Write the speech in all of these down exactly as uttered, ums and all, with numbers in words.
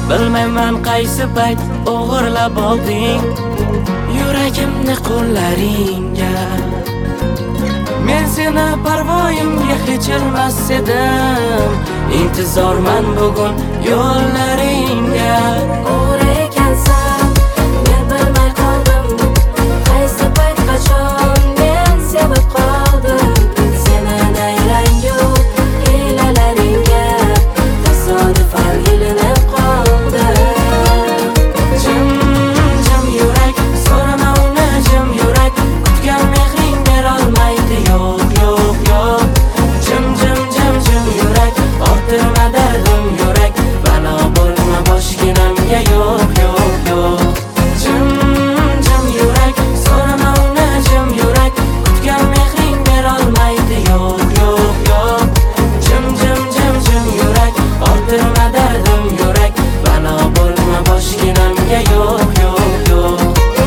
Bilmayman qaysi payt o'g'irlab olding yuragimni qo'llaringga. Men seni parvoyimga hech ilmas edim, intizorman bugun yo'llaringga. O'g'ri ekansan, men bilmay qoldim, qaysi payt qachon men sevib qoldim. Seni nayrangu hiylalaringga tasodifan ilinib qoldim. Jim jim yurak, so'rama uni jim yurak, kutgan mehring berolmaydi yo'q yo'q yo'q. Jim jim jim jim yurak, orttirma dardim yurak, balo bo'lma boshginamga yo'q yo'q yo'q. Jim jim yurak, so'rama uni jim yurak, kutgan mehring berolmaydi yo'q yo'q yo'q. Jim jim jim jim yurak, orttirma dardim yurak, balo bo'lma boshginamga yo'q yo'q yo'q.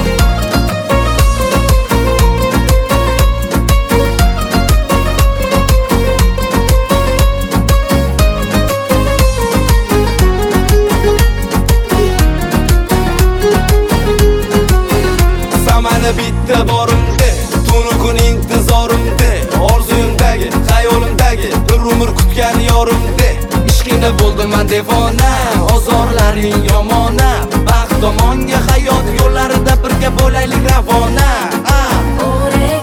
Samani bitta borimda, tunu kun intizorimda, orzuyimdagi, xayolimdagi, bir umr kutgan yorimda. Ishqingda bo'ldim men devona, ozorlaring yomona. Baxt tomonga hayot yo'llarida birga bo'laylik ravona. O'g'ri